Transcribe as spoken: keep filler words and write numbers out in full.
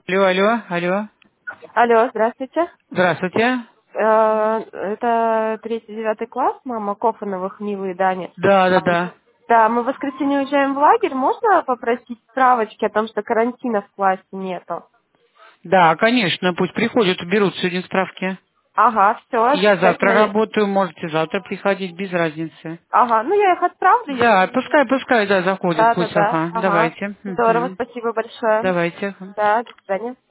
Алло, алло, алло. Алло, здравствуйте. Здравствуйте. Э, Это третий, девятый класс, мама Кофановых, Милы и Дани. Да, да, да. Да, мы в воскресенье уезжаем в лагерь. Можно попросить справочки о том, что карантина в классе нету? Да, конечно, пусть приходят, уберут сегодня справки. Ага, все. Я завтра работаю, можете завтра приходить, без разницы. Ага, ну я их отправлю, Да, если... пускай, пускай, да, заходят, Да, да, пусть, да. ага. Ага. Давайте. Здорово, Мгм. спасибо большое. Давайте. Да, до свидания.